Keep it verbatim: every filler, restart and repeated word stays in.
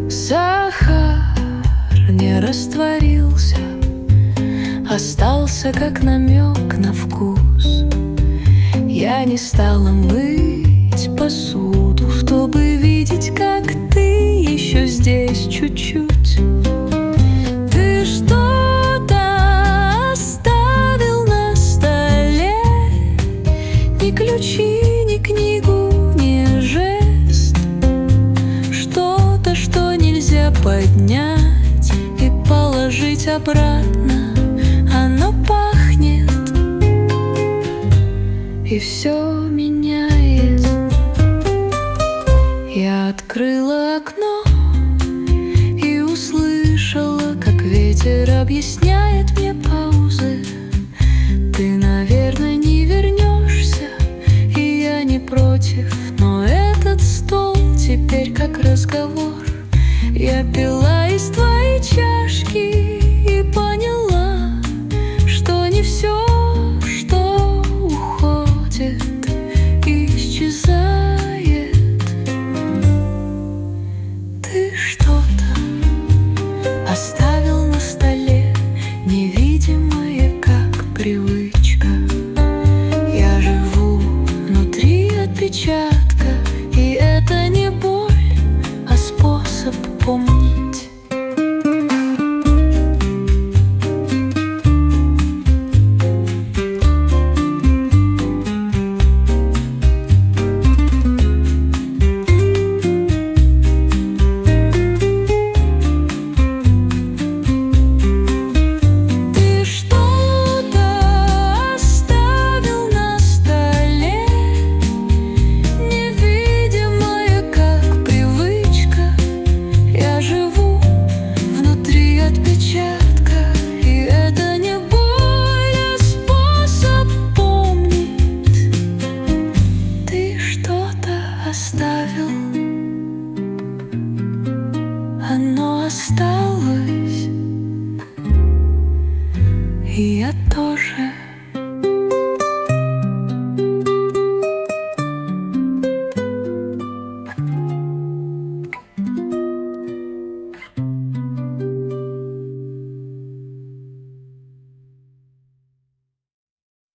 Сахар не растворился, остался как намек на вкус. Я не стала мыть посуду, чтобы видеть, как ты еще здесь чуть-чуть. Ты что-то оставил на столе, ни ключи, ни книгу, ни жест. Что-то, что нельзя поднять и положить обратно. Оно пахнет и все меняет. Я открыла окно и услышала, как ветер объясняет мне паузы. Ты, наверное, не вернешься, и я не против, но этот стол теперь как разговор. Я пила из твоей чашки и поняла, что не все, что уходит, исчезает. Ты что-то оставил на столе, невидимое, как привычка. Я живу внутри отпечатка, и это не боль, а способ помнить. Оставил, оно осталось, и я тоже.